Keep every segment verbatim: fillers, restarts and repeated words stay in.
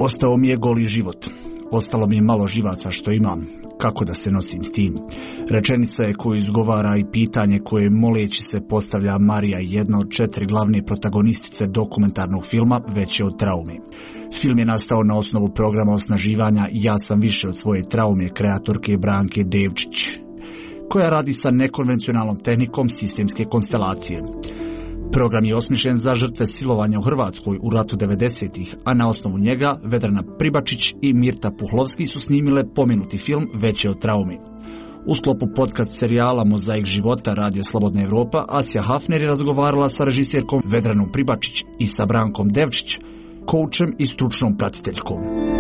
Ostao mi je goli život. Ostalo mi je malo živaca što imam. Kako da se nosim s tim? Rečenica je koju izgovara i pitanje koje moleći se postavlja Marija, jedna od četiri glavne protagonistice dokumentarnog filma Veće od traume. Film je nastao na osnovu programa osnaživanja Ja sam više od svoje traume kreatorke Branke Devčić, koja radi sa nekonvencionalnom tehnikom sistemske konstelacije. Program je osmišljen za žrtve silovanja u Hrvatskoj u ratu devedesetih, a na osnovu njega Vedrana Pribačić i Mirta Puhlovski su snimile pomenuti film Veće od traume. U sklopu podcast serijala Mozaik života Radija Slobodna Evropa, Asja Hafner je razgovarala sa režisjerkom Vedranom Pribačić i sa Brankom Devčić, koučem i stručnom pratiteljkom.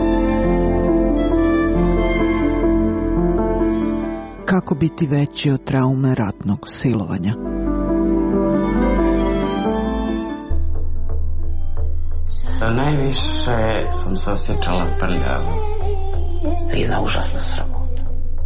Kako biti veći od traume ratnog silovanja? Najviše sam se osjećala prljavo. Jedna užasna sramota.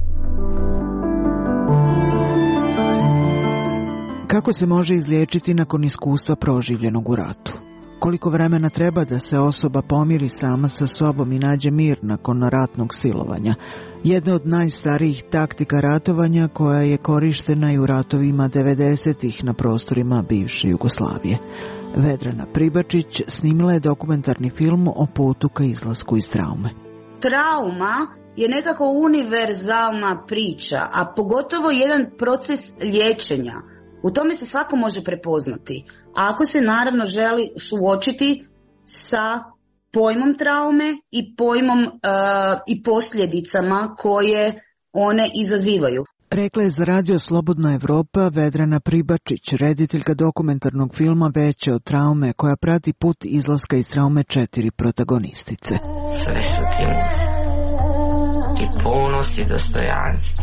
Kako se može izliječiti nakon iskustva proživljenog u ratu? Koliko vremena treba da se osoba pomiri sama sa sobom i nađe mir nakon ratnog silovanja? Jedna od najstarijih taktika ratovanja koja je korištena i u ratovima devedesetih na prostorima bivše Jugoslavije. Vedrana Pribačić snimila je dokumentarni film o putu ka izlasku iz traume. Trauma je nekako univerzalna priča, a pogotovo jedan proces liječenja. U tome se svako može prepoznati. Ako se naravno želi suočiti sa pojmom traume i pojmom uh, i posljedicama koje one izazivaju. Rekla je za Radio Slobodna Evropa Vedrana Pribačić, rediteljka dokumentarnog filma Veće od traume, koja prati put izlaska iz traume četiri protagonistice. Sve su ti muze. I ponos i dostojanstvo.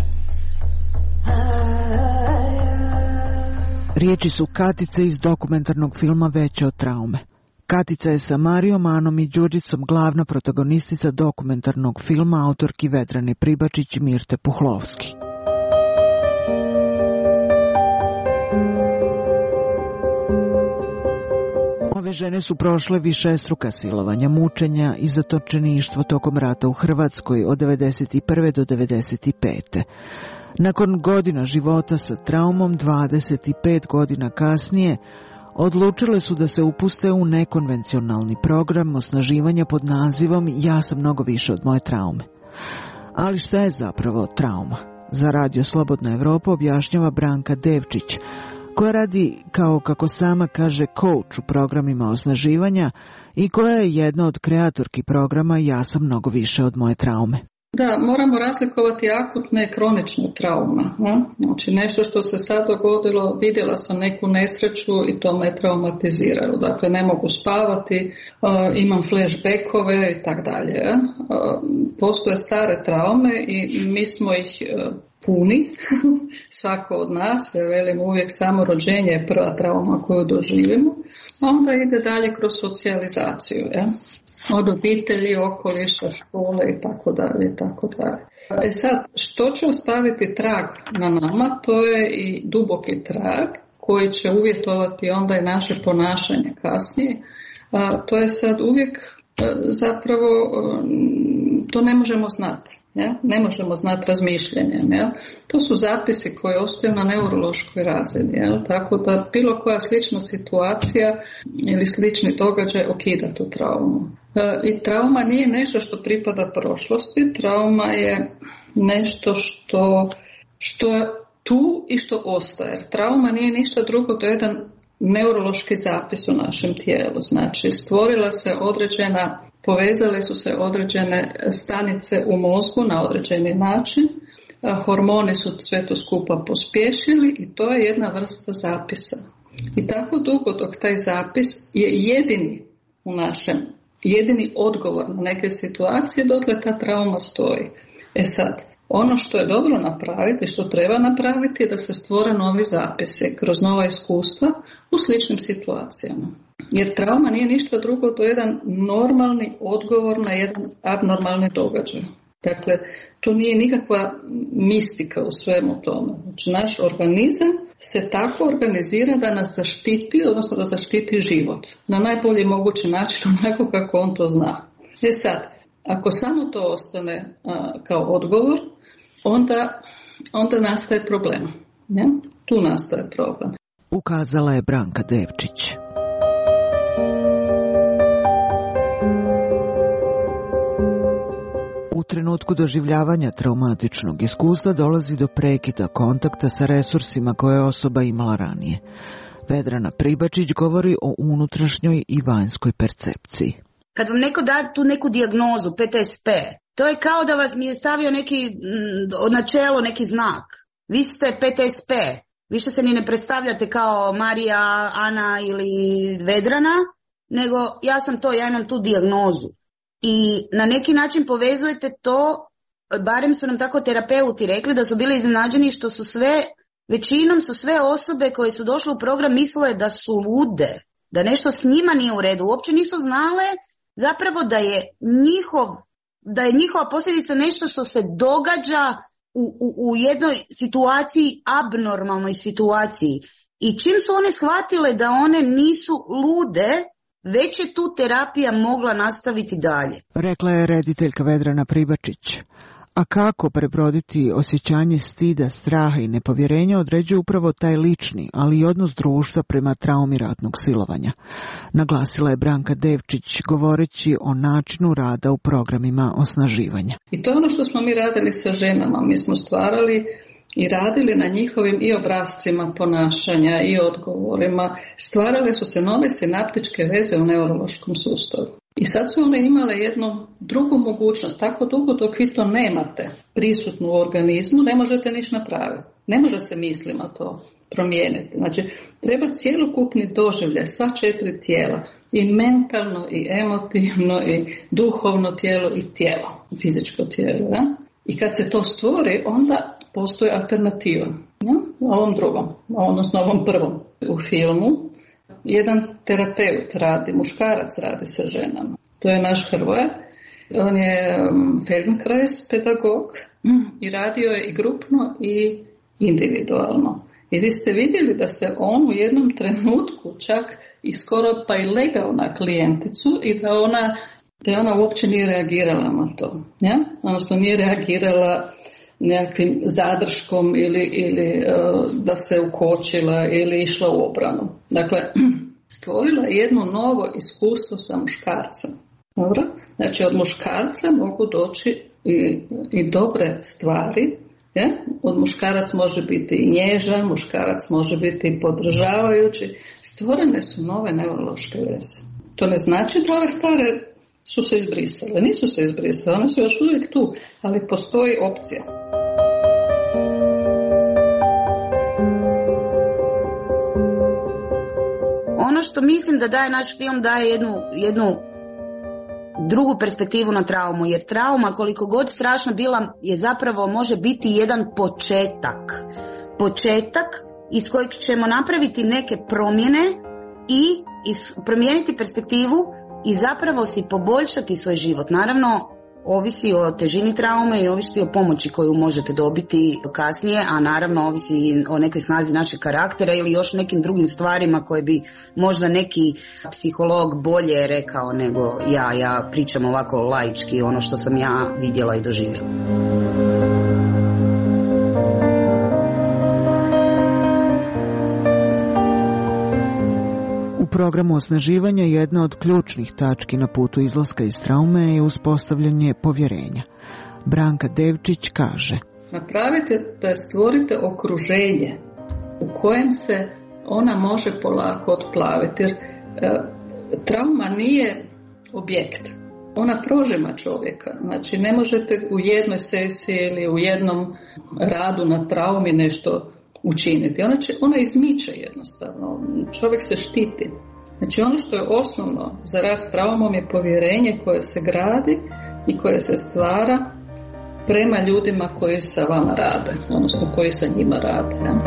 Riječi su Katice iz dokumentarnog filma Veće od traume. Katica je sa Marijom, Anom i Đurđicom glavna protagonistica dokumentarnog filma autorki Vedrane Pribačić i Mirte Puhlovski. Ove žene su prošle višestruka silovanja, mučenja i zatočeništvo tokom rata u Hrvatskoj od devedeset prve do devedeset pete. Nakon godina života sa traumom, dvadeset pet godina kasnije, odlučile su da se upuste u nekonvencionalni program osnaživanja pod nazivom Ja sam mnogo više od moje traume. Ali šta je zapravo trauma? Za Radio Slobodna Evropa objašnjava Branka Devčić, koja radi, kao kako sama kaže, coach u programima osnaživanja i koja je jedna od kreatorki programa Ja sam mnogo više od moje traume. Da, moramo razlikovati akutne i kronične traume. Znači nešto što se sad dogodilo, vidjela sam neku nesreću i to me traumatiziralo. Dakle, ne mogu spavati, imam flashbackove i tak dalje. Postoje stare traume i mi smo ih puni, svako od nas, velim uvijek samo rođenje je prva trauma koju doživimo, a onda ide dalje kroz socijalizaciju, ja? Od obitelji, okoliša, škole i tako dalje i tako dalje. E sad, što će ostaviti trag na nama, to je i duboki trag koji će uvjetovati onda i naše ponašanje kasnije. A, to je sad uvijek zapravo, to ne možemo znati. Ja? Ne možemo znati razmišljanjem. Ja? To su zapisi koji ostaju na neurološkoj razini. Ja? Tako da bilo koja slična situacija ili slični događaj okida tu traumu. I trauma nije nešto što pripada prošlosti. Trauma je nešto što, što je tu i što ostaje. Trauma nije ništa drugo, to je jedan neurološki zapis u našem tijelu. Znači stvorila se određena, povezale su se određene stanice u mozgu na određeni način, hormoni su sve to skupa pospješili i to je jedna vrsta zapisa. I tako dugo dok taj zapis je jedini u našem, jedini odgovor na neke situacije, dotle ta trauma stoji. E sad, ono što je dobro napraviti, što treba napraviti je da se stvore novi zapisi kroz nova iskustva u sličnim situacijama. Jer trauma nije ništa drugo, to je jedan normalni odgovor na jedan abnormalni događaj. Dakle, to nije nikakva mistika u svemu tome. Znači, naš organizam se tako organizira da nas zaštiti, odnosno da zaštiti život. Na najbolji mogući način, onako kako on to zna. E sad, ako samo to ostane a, kao odgovor, onda, onda nastaje problem. Ne? Tu nastaje problem. Ukazala je Branka Devčić. U trenutku doživljavanja traumatičnog iskustva dolazi do prekida kontakta sa resursima koje je osoba imala ranije. Vedrana Pribačić govori o unutrašnjoj i vanjskoj percepciji. Kad vam neko da tu neku dijagnozu, P T S P, to je kao da vas mi je stavio neki od načelo, neki znak. Vi ste P T S P, više se ni ne predstavljate kao Marija, Ana ili Vedrana, nego ja sam to, ja imam tu dijagnozu. I na neki način povezujete to, barem su nam tako terapeuti rekli, da su bili iznenađeni što su sve, većinom su sve osobe koje su došle u program mislile da su lude, da nešto s njima nije u redu. Uopće nisu znale zapravo da je njihov, da je njihova posljedica nešto što se događa u, u, u jednoj situaciji, abnormalnoj situaciji. I čim su one shvatile da one nisu lude, već je tu terapija mogla nastaviti dalje. Rekla je rediteljka Vedrana Pribačić. A kako prebroditi osjećanje stida, straha i nepovjerenja određuje upravo taj lični, ali i odnos društva prema traumi ratnog silovanja. Naglasila je Branka Devčić govoreći o načinu rada u programima osnaživanja. I to je ono što smo mi radili sa ženama. Mi smo stvarali i radili na njihovim i obrascima ponašanja i odgovorima. Stvarale su se nove sinaptičke veze u neurološkom sustavu. I sad su one imale jednu drugu mogućnost. Tako dugo dok vi to nemate prisutnu u organizmu, ne možete ništa napraviti. Ne može se mislima to promijeniti. Znači, treba cjelokupni doživljaj, sva četiri tijela. I mentalno, i emotivno, i duhovno tijelo, i tijelo. Fizičko tijelo. Ja? I kad se to stvori, onda postoji alternativa. Ja? Ovom drugom, odnosno ovom prvom. U filmu jedan terapeut radi, muškarac radi sa ženama. To je naš Hrvoje. On je Feldenkrais pedagog i radio je i grupno i individualno. I vi ste vidjeli da se on u jednom trenutku čak i skoro pa i legao na klijenticu i da ona, da ona uopće nije reagirala na to. Ja? Odnosno nije reagirala nekakvim zadrškom ili, ili uh, da se ukočila ili išla u obranu. Dakle, stvorila je jedno novo iskustvo sa muškarcem. Dobro? Znači, od muškarca mogu doći i, i dobre stvari. Je? Od muškarac može biti i nježan, muškarac može biti i podržavajući. Stvorene su nove neurološke veze. To ne znači da ove stare su se izbrisale. Nisu se izbrisale, one su još uvijek tu, ali postoji opcija. Ono što mislim da daje naš film, daje jednu, jednu drugu perspektivu na traumu, jer trauma, koliko god strašna bila, je zapravo može biti jedan početak. Početak iz kojeg ćemo napraviti neke promjene i promijeniti perspektivu i zapravo si poboljšati svoj život. Naravno, ovisi o težini traume i ovisi o pomoći koju možete dobiti kasnije, a naravno ovisi o nekoj snazi našeg karaktera ili još nekim drugim stvarima koje bi možda neki psiholog bolje rekao nego ja. Ja pričam ovako laički, ono što sam ja vidjela i doživjela. U programu osnaživanja jedna od ključnih tački na putu izlaska iz traume je uspostavljanje povjerenja. Branka Devčić kaže: napravite da stvorite okruženje u kojem se ona može polako otplaviti, jer e, trauma nije objekt. Ona prožima čovjeka. Znači, ne možete u jednoj sesiji ili u jednom radu na traumi nešto učiniti. Ona, će, ona izmiče jednostavno. Čovjek se štiti. Znači, ono što je osnovno za rast traumom je povjerenje koje se gradi i koje se stvara prema ljudima koji sa vama rade, odnosno koji sa njima rade. Ja?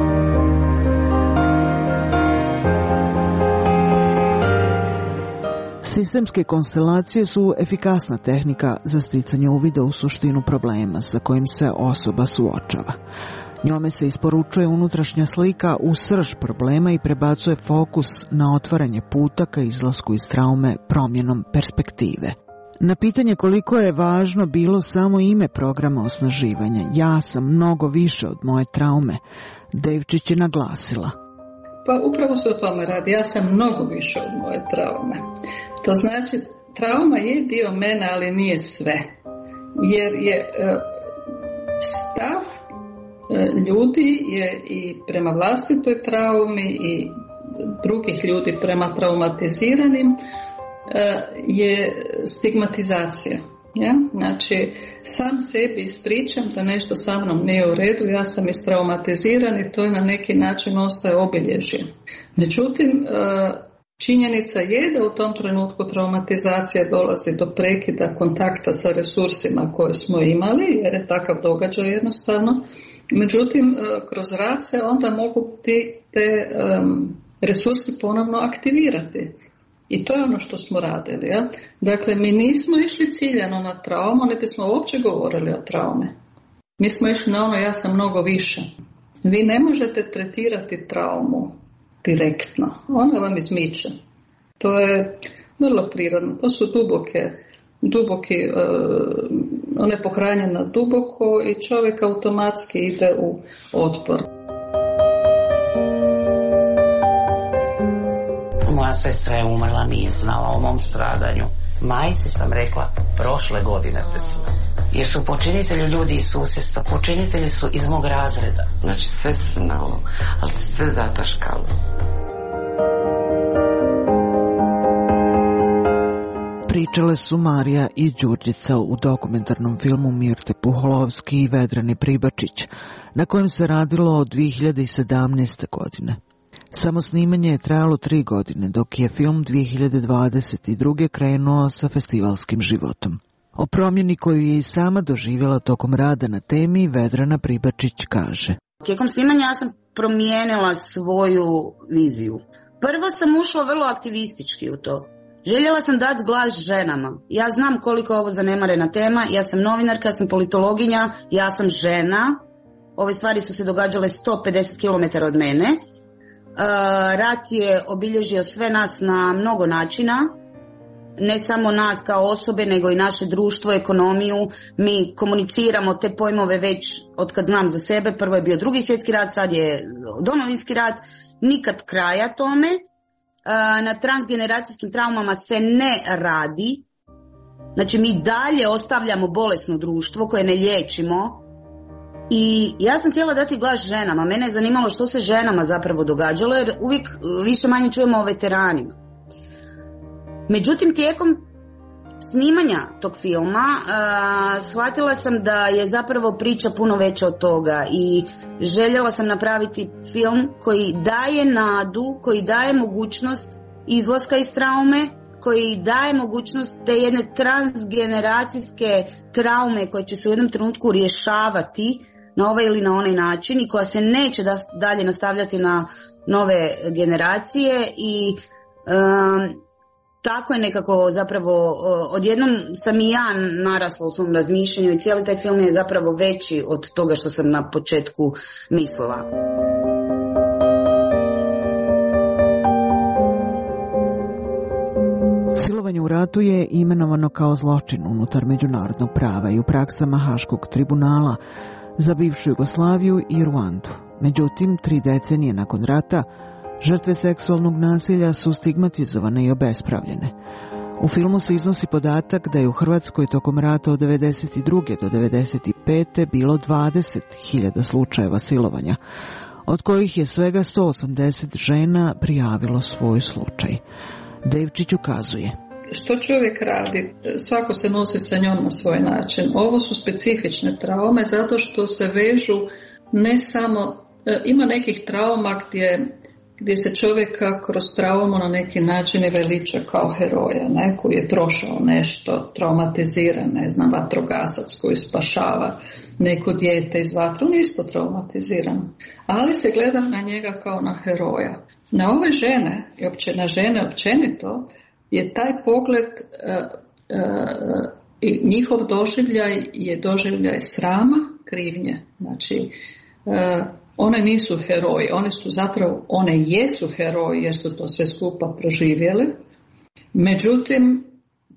Sistemske konstelacije su efikasna tehnika za sticanje uvida u suštinu problema sa kojim se osoba suočava. Njome se isporučuje unutrašnja slika u srž problema i prebacuje fokus na otvaranje puta ka izlasku iz traume promjenom perspektive. Na pitanje koliko je važno bilo samo ime programa osnaživanja, ja sam mnogo više od moje traume, Devčić je naglasila. Pa upravo se o tome radi, ja sam mnogo više od moje traume. To znači, trauma je dio mene, ali nije sve. Jer je stav ljudi je i prema vlastitoj traumi i drugih ljudi prema traumatiziranim je stigmatizacija. Ja? Znači, sam sebi ispričam da nešto sa mnom nije u redu, ja sam istraumatiziran i to je na neki način ostaje obilježje. Međutim, činjenica je da u tom trenutku traumatizacija dolazi do prekida kontakta sa resursima koje smo imali, jer je takav događaj jednostavno. Međutim, kroz rad se onda mogu ti, te um, resursi ponovno aktivirati. I to je ono što smo radili. Ja? Dakle, mi nismo išli ciljano na traumu, niti smo uopće govorili o traume. Mi smo išli na ono ja sam mnogo više. Vi ne možete tretirati traumu direktno. Ona vam izmiče. To je vrlo prirodno. To su duboke, duboki, uh, ona je pohranjena duboko i čovjek automatski ide u otpor. Moja sestra je umrla, nije znala o mom stradanju. Majci sam rekla prošle godine pred smrt. Jer su počinitelji ljudi iz susjedstva, počinitelji su iz mog razreda. Znači sve se znalo, ali sve zataškalo. Pričale su Marija i Đurđica u dokumentarnom filmu Mirte Puholovski i Vedrane Pribačić, na kojem se radilo od dvije hiljade sedamnaeste. godine. Samo snimanje je trajalo tri godine, dok je film dvije hiljade dvadeset druge. krenuo sa festivalskim životom. O promjeni koju je i sama doživjela tokom rada na temi, Vedrana Pribačić kaže. Tijekom snimanja ja sam promijenila svoju viziju. Prvo sam ušla vrlo aktivistički u to. Željela sam dati glas ženama. Ja znam koliko je ovo zanemarena tema, ja sam novinarka, ja sam politologinja, ja sam žena. Ove stvari su se događale sto pedeset kilometara od mene. Uh, rat je obilježio sve nas na mnogo načina, ne samo nas kao osobe, nego i naše društvo, ekonomiju. Mi komuniciramo te pojmove već od kad znam za sebe. Prvo je bio Drugi svjetski rat, sad je Domovinski rat. Nikad kraja tome. Uh, na transgeneracijskim traumama se ne radi. Znači mi dalje ostavljamo bolesno društvo koje ne liječimo. I ja sam htjela dati glas ženama. Mene je zanimalo što se ženama zapravo događalo, jer uvijek više manje čujemo o veteranima. Međutim, tijekom snimanja tog filma uh, shvatila sam da je zapravo priča puno veća od toga i željela sam napraviti film koji daje nadu, koji daje mogućnost izlaska iz traume, koji daje mogućnost te jedne transgeneracijske traume koje će se u jednom trenutku rješavati na ovaj ili na onaj način i koja se neće da, dalje nastavljati na nove generacije i um, tako je nekako zapravo odjednom sam i ja narasla u svom razmišljanju i cijeli taj film je zapravo veći od toga što sam na početku mislila. Silovanje u ratu je imenovano kao zločin unutar međunarodnog prava i u praksama Haškog tribunala za bivšu Jugoslaviju i Ruandu. Međutim, tri decenije nakon rata, žrtve seksualnog nasilja su stigmatizovane i obespravljene. U filmu se iznosi podatak da je u Hrvatskoj tokom rata od devedeset druge do devedeset pete bilo dvadeset hiljada slučajeva silovanja, od kojih je svega sto osamdeset žena prijavilo svoj slučaj. Devčić ukazuje. Što čovjek radi? Svako se nosi sa njom na svoj način. Ovo su specifične traume zato što se vežu ne samo, ima nekih trauma gdje, gdje se čovjeka kroz traumu na neki način i veliča kao heroja, ne? Koji je prošao nešto, traumatiziran, ne znam, vatrogasac koji spašava neko dijete iz vatre, on je isto traumatiziran. Ali se gleda na njega kao na heroja. Na ove žene, i opće, na žene općenito, je taj pogled uh, uh, i njihov doživljaj je doživljaj srama, krivnje. Znači, uh, one nisu heroji, one su zapravo, one jesu heroji jer su to sve skupa proživjeli. Međutim,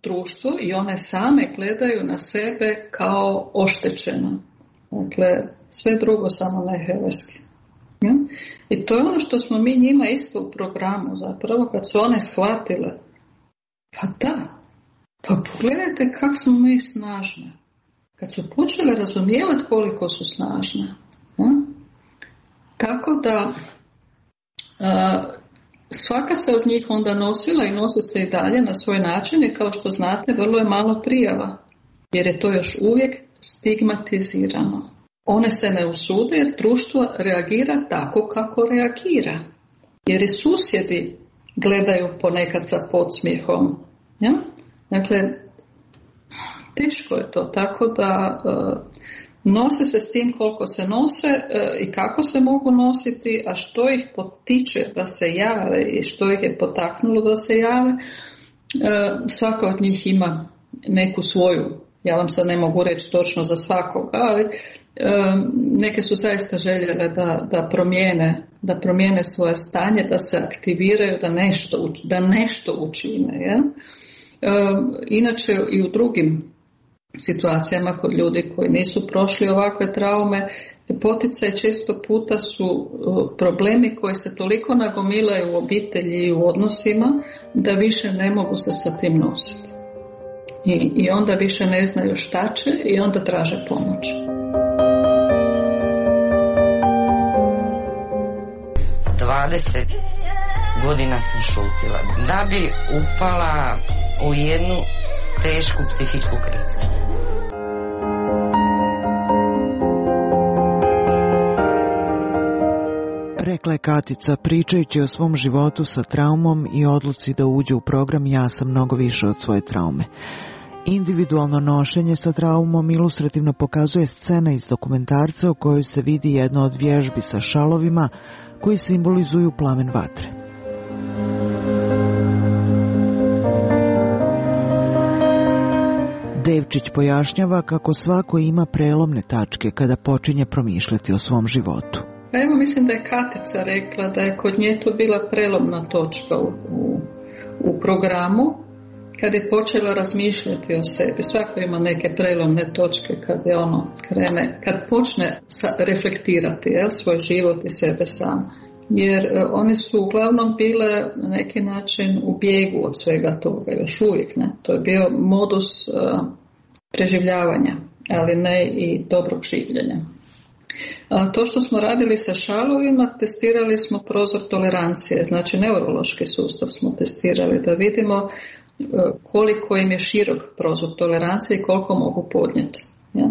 društvo i one same gledaju na sebe kao oštećene. Dakle, sve drugo samo ne herojski. Ja? I to je ono što smo mi njima isto u programu zapravo, kad su one shvatile, pa da, pa pogledajte kako smo mi snažne. Kad su počele razumijevati koliko su snažne. Ja? Tako da a, svaka se od njih onda nosila i nosi se i dalje na svoj način i kao što znate vrlo je malo prijava, jer je to još uvijek stigmatizirano. One se ne usude jer društvo reagira tako kako reagira. Jer i susjedi gledaju ponekad sa podsmijehom. Ja? Dakle, teško je to, tako da uh, nose se s tim koliko se nose uh, i kako se mogu nositi, a što ih potiče da se jave i što ih je potaknulo da se jave. Uh, svaka od njih ima neku svoju, ja vam sad ne mogu reći točno za svakoga, ali uh, neke su zaista željele da, da promijene, da promijene svoje stanje, da se aktiviraju, da nešto, da nešto učine. Ja? Uh, inače i u drugim situacijama kod ljudi koji nisu prošli ovakve traume, poticaj često puta su uh, problemi koji se toliko nagomilaju u obitelji i u odnosima da više ne mogu se sa tim nositi. I, i onda više ne znaju šta će i onda traže pomoć. dvadeset godina sam šutila da bi upala u jednu tešku psihičku krizu. Rekla je Katica pričajući o svom životu sa traumom i odluci da uđe u program Ja sam mnogo više od svoje traume. Individualno nošenje sa traumom ilustrativno pokazuje scena iz dokumentarca u kojoj se vidi jedna od vježbi sa šalovima koji simbolizuju plamen vatre. Devčić pojašnjava kako svako ima prelomne tačke kada počinje promišljati o svom životu. Evo, mislim da je Katica rekla da je kod nje to bila prelomna točka u, u, u programu, kad je počela razmišljati o sebi. Svako ima neke prelomne točke kad je ono krene, kad počne sa, reflektirati jel, svoj život i sebe sam. Jer uh, one su uglavnom bile na neki način u bijegu od svega toga, još uvijek ne. To je bio modus uh, preživljavanja, ali ne i dobrog življenja. A to što smo radili sa šalovima, testirali smo prozor tolerancije, znači neurološki sustav smo testirali da vidimo koliko im je širok prozor tolerancije i koliko mogu podnijeti. Ja?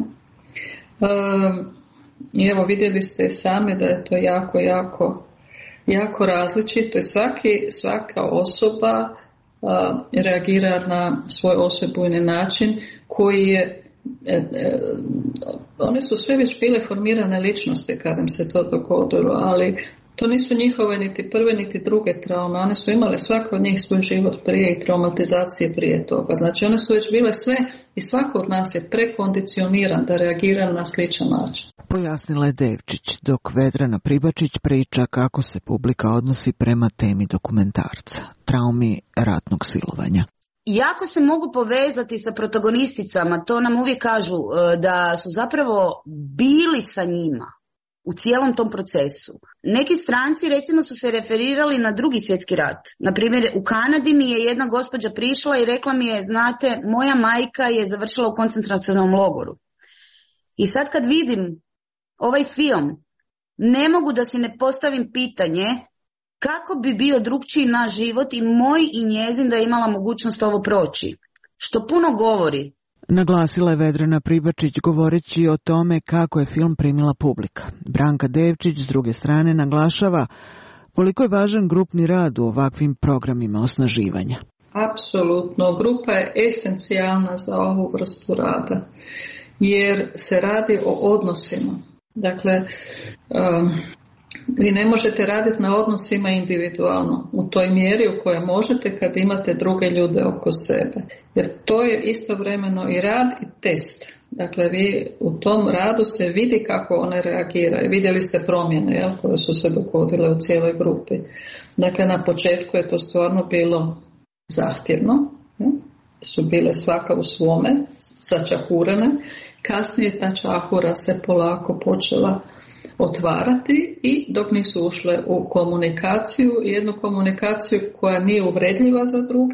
I evo vidjeli ste sami da je to jako, jako, jako različito i svaki, svaka osoba a, reagira na svoj osebujni način koji je E, e, one su sve već bile formirane ličnosti kad im se to dogodilo, ali to nisu njihove niti prve niti druge traume. One su imale svaka od njih svoj život prije i traumatizacije prije toga. Znači one su već bile sve i svako od nas je prekondicioniran da reagira na sličan način. Pojasnila je Devčić, dok Vedrana Pribačić priča kako se publika odnosi prema temi dokumentarca, traumi ratnog silovanja. Jako se mogu povezati sa protagonisticama, to nam uvijek kažu da su zapravo bili sa njima u cijelom tom procesu. Neki stranci recimo su se referirali na drugi svjetski rat. Naprimjer, u Kanadi mi je jedna gospođa prišla i rekla mi je, znate, moja majka je završila u koncentracionom logoru. I sad kad vidim ovaj film, ne mogu da si ne postavim pitanje kako bi bio drugčiji naš život i moj i njezin da je imala mogućnost ovo proći. Što puno govori. Naglasila je Vedrana Pribačić govoreći o tome kako je film primila publika. Branka Devčić s druge strane naglašava koliko je važan grupni rad u ovakvim programima osnaživanja. Apsolutno, grupa je esencijalna za ovu vrstu rada jer se radi o odnosima. Dakle, um, vi ne možete raditi na odnosima individualno u toj mjeri u kojoj možete kad imate druge ljude oko sebe. Jer to je istovremeno i rad i test. Dakle, vi u tom radu se vidi kako one reagiraju. Vidjeli ste promjene jel, koje su se dogodile u cijeloj grupi. Dakle, na početku je to stvarno bilo zahtjevno. Jel? su bile svaka u svome, začahurene. Kasnije ta čahura se polako počela otvarati i dok nisu ušle u komunikaciju, jednu komunikaciju koja nije uvredljiva za druge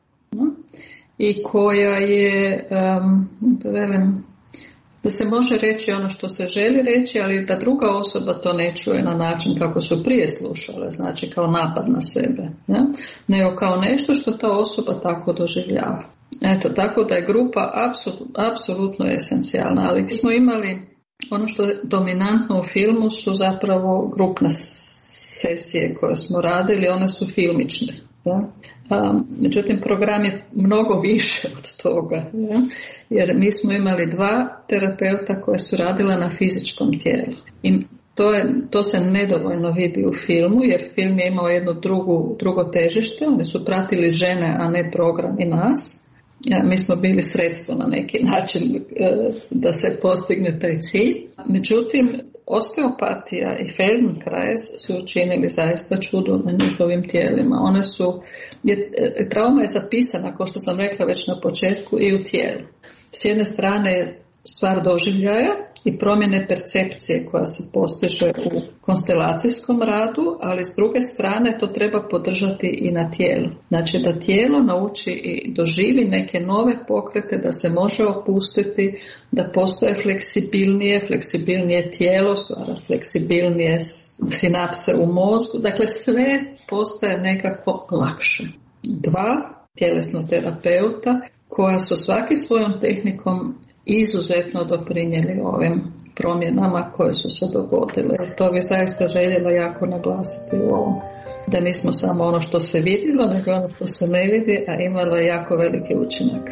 i koja je, um, da velim, da se može reći ono što se želi reći, ali da druga osoba to ne čuje na način kako su prije slušale, znači kao napad na sebe, ja? Nego kao nešto što ta osoba tako doživljava. Eto, tako da je grupa apsolutno, apsolutno esencijalna, ali smo imali ono što je dominantno u filmu su zapravo grupne sesije koje smo radili, one su filmične. Ja? Um, međutim, program je mnogo više od toga, ja? Jer mi smo imali dva terapeuta koje su radila na fizičkom tijelu. I to, je, to se nedovoljno vidi u filmu, jer film je imao jedno drugu, drugo težište, oni su pratili žene, a ne program i nas. Ja, mi smo bili sredstvo na neki način e, da se postigne taj cilj. Međutim, osteopatija i Feldenkrais su učinili zaista čudo na njihovim tijelima. One su, je, trauma je zapisana, kao što sam rekla već na početku, i u tijelu. S jedne strane je stvar doživljaja i promjene percepcije koja se postiže u konstelacijskom radu, ali s druge strane to treba podržati i na tijelu. Znači da tijelo nauči i doživi neke nove pokrete, da se može opustiti, da postoje fleksibilnije, fleksibilnije tijelo, stvara fleksibilnije sinapse u mozgu. Dakle, sve postaje nekako lakše. Dva tjelesna terapeuta koja su svaki svojom tehnikom izuzetno doprinijeli ovim promjenama koje su se dogodile. To bi zaista željela jako naglasiti u ovom. Da nismo samo ono što se vidjelo, nego ono što se ne vidi, a imalo je jako veliki učinak.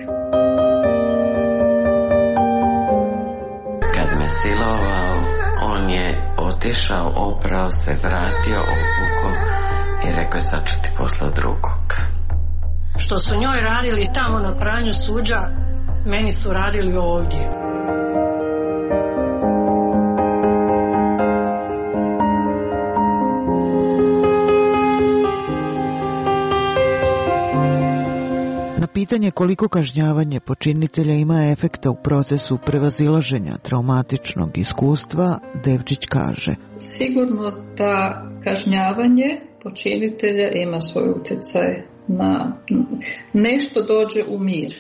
Kad me silovao, on je otišao, oprao se, vratio, obukao i rekao je sad ću ti poslati drugog. Što su njoj radili tamo na pranju suđa, meni su radili ovdje. Na pitanje koliko kažnjavanje počinitelja ima efekta u procesu prevazilaženja traumatičnog iskustva, Devčić kaže: sigurno da kažnjavanje počinitelja ima svoj utjecaj na nešto dođe u mir.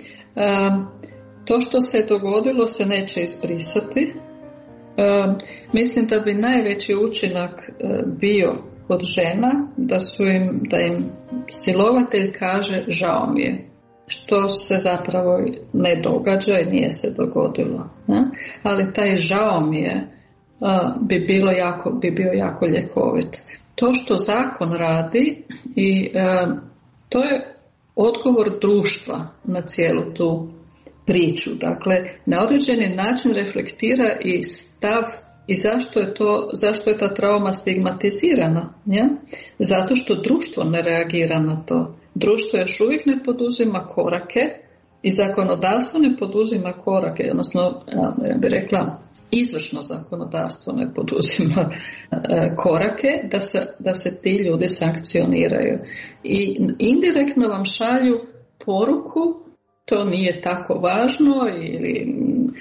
Um, to što se dogodilo se neće izbrisati. Um, mislim da bi najveći učinak uh, bio kod žena da su im, da im silovatelj kaže žao mi je, što se zapravo ne događa i nije se dogodilo. Ne? Ali taj žao mi je uh, bi, bilo jako, bi bio jako ljekovit. To što zakon radi i uh, to je odgovor društva na cijelu tu priču. Dakle, na određeni način reflektira i stav i zašto je to, zašto je ta trauma stigmatizirana. Ja? Zato što društvo ne reagira na to. Društvo još uvijek ne poduzima korake i zakonodavstvo ne poduzima korake, odnosno, ja bih rekla, izvršno zakonodavstvo ne poduzima e, korake da se, da se ti ljudi sankcioniraju. I indirektno vam šalju poruku, to nije tako važno, ili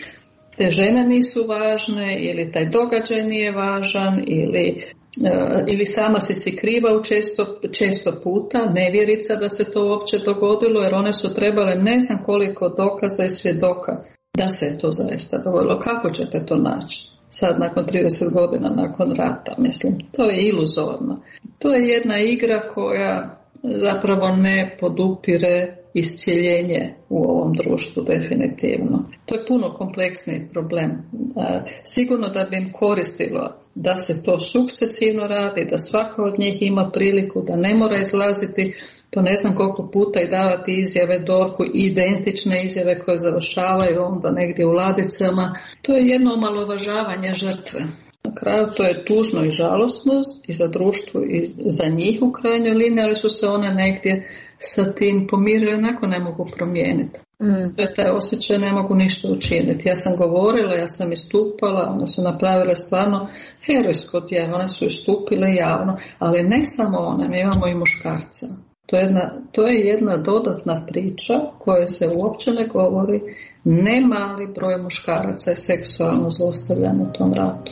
te žene nisu važne, ili taj događaj nije važan, ili, e, ili sama si si kriva u često, često puta, nevjerica da se to uopće dogodilo, jer one su trebale ne znam koliko dokaza i svjedoka da se je to zaista dogodilo. Kako ćete to naći? Sad nakon trideset godina nakon rata, mislim. To je iluzorno. To je jedna igra koja zapravo ne podupire iscjeljenje u ovom društvu definitivno. To je puno kompleksniji problem. Sigurno da bi im koristilo da se to sukcesivno radi, da svaka od njih ima priliku, da ne mora izlaziti po ne znam koliko puta i davati izjave dorku, identične izjave koje završavaju onda negdje u ladicama. To je jedno omalovažavanje žrtve. Na kraju to je tužno i žalosno i za društvo i za njih u krajnjoj liniji, ali su se one negdje sa tim pomirile, onako ne mogu promijeniti. Mm. To je taj osjećaj, ne mogu ništa učiniti. Ja sam govorila, ja sam istupala, one su napravile stvarno herojsko djelo, one su istupile javno, ali ne samo one, mi imamo i muškarca. To je jedna, to je jedna dodatna priča koja se uopće ne govori. Ne mali broj muškaraca je seksualno zlostavljan u tom ratu.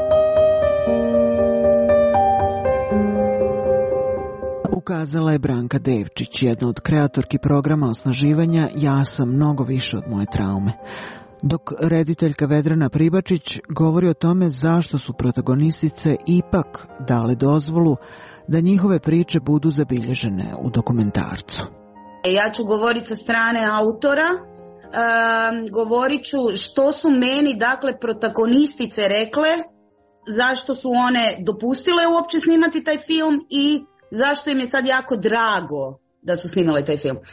Ukazala je Branka Devčić, jedna od kreatorki programa osnaživanja Ja sam mnogo više od moje traume. Dok rediteljka Vedrana Pribačić govori o tome zašto su protagonistice ipak dale dozvolu da njihove priče budu zabilježene u dokumentarcu. Ja ću govoriti sa strane autora, e, govorit ću što su meni, dakle, protagonistice rekle, zašto su one dopustile uopće snimati taj film i zašto im je sad jako drago da su snimale taj film. E,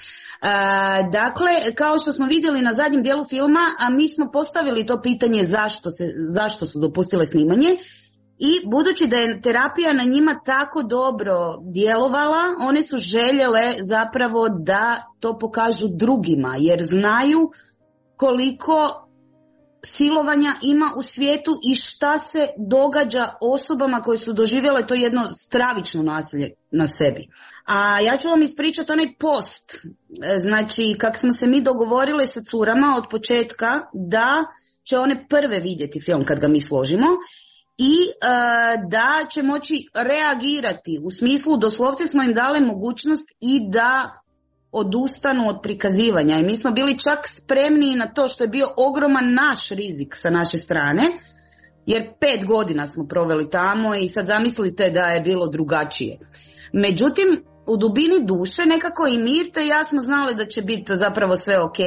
dakle, kao što smo vidjeli na zadnjem dijelu filma, a mi smo postavili to pitanje zašto, se, zašto su dopustile snimanje, i budući da je terapija na njima tako dobro djelovala, one su željele zapravo da to pokažu drugima, jer znaju koliko silovanja ima u svijetu i šta se događa osobama koje su doživjele to jedno stravično nasilje na sebi. A ja ću vam ispričati onaj post. Znači, kak smo se mi dogovorili sa curama od početka da će one prve vidjeti film kad ga mi složimo i uh, da će moći reagirati. U smislu, doslovce smo im dali mogućnost i da odustanu od prikazivanja. I mi smo bili čak spremni na to, što je bio ogroman naš rizik sa naše strane, jer pet godina smo proveli tamo i sad zamislite da je bilo drugačije. Međutim, u dubini duše nekako i Mirta i ja smo znali da će biti zapravo sve ok.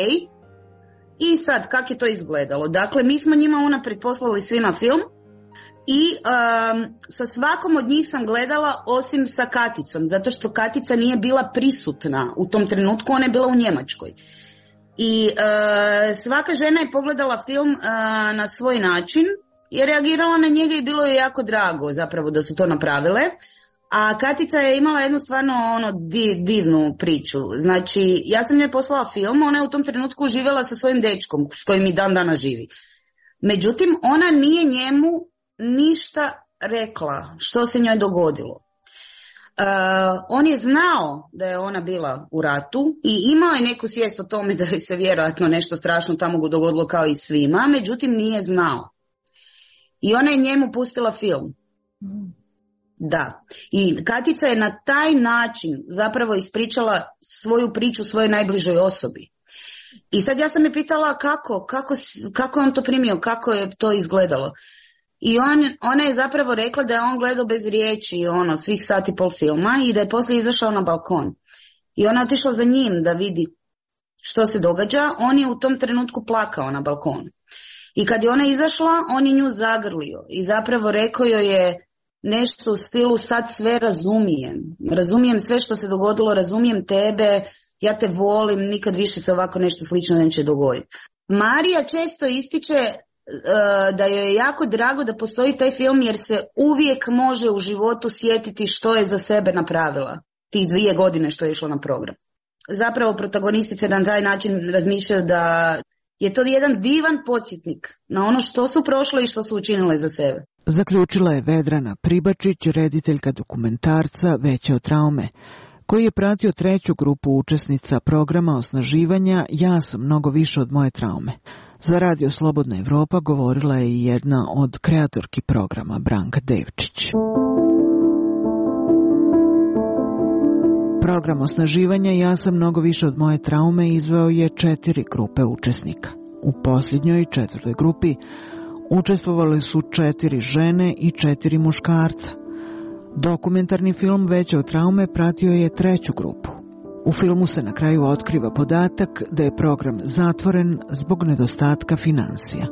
I sad, kak je to izgledalo? Dakle, mi smo njima unaprijed poslali svima film i um, sa svakom od njih sam gledala osim sa Katicom, zato što Katica nije bila prisutna u tom trenutku, ona je bila u Njemačkoj. I uh, svaka žena je pogledala film uh, na svoj način i reagirala na njega i bilo je jako drago zapravo da su to napravile. A Katica je imala jednu stvarno ono divnu priču. Znači, ja sam njoj poslala film, ona je u tom trenutku živjela sa svojim dečkom s kojim i dan dana živi. Međutim, ona nije njemu ništa rekla što se njoj dogodilo. Uh, on je znao da je ona bila u ratu i imao je neku svijest o tome da je se vjerojatno nešto strašno tamo dogodilo kao i svima, međutim nije znao. I ona je njemu pustila film. Da. I Katica je na taj način zapravo ispričala svoju priču svojoj najbližoj osobi. I sad ja sam je pitala kako, kako, kako je on to primio, kako je to izgledalo. I on, ona je zapravo rekla da je on gledao bez riječi ono, svih sati pol filma i da je poslije izašao na balkon. I ona je otišla za njim da vidi što se događa. On je u tom trenutku plakao na balkonu. I kad je ona izašla, on je nju zagrlio i zapravo rekao joj je nešto u stilu sad sve razumijem. Razumijem sve što se dogodilo, razumijem tebe, ja te volim, nikad više se ovako nešto slično neće dogoditi. Marija često ističe uh, da joj je jako drago da postoji taj film jer se uvijek može u životu sjetiti što je za sebe napravila tih dvije godine što je išlo na program. Zapravo protagonistice na taj način razmišljaju da je to jedan divan podsjetnik na ono što su prošle i što su učinile za sebe. Zaključila je Vedrana Pribačić, rediteljka dokumentarca Veće od traume, koji je pratio treću grupu učesnica programa osnaživanja Ja sam mnogo više od moje traume. Za Radio Slobodna Evropa govorila je i jedna od kreatorki programa, Branka Devčić. Program osnaživanja Ja sam mnogo više od moje traume izveo je četiri grupe učesnika. U posljednjoj četvrtoj grupi učestvovale su četiri žene i četiri muškarca. Dokumentarni film Veće od traume pratio je treću grupu. U filmu se na kraju otkriva podatak da je program zatvoren zbog nedostatka finansija.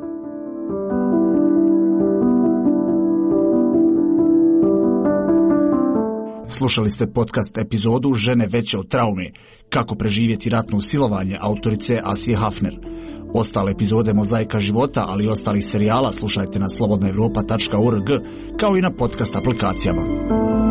Slušali ste podcast epizodu Žene veće od traume, kako preživjeti ratno silovanje autorice Asije Hafner. Ostale epizode Mozaika života, ali i ostalih serijala slušajte na slobodna evropa tačka org kao i na podcast aplikacijama.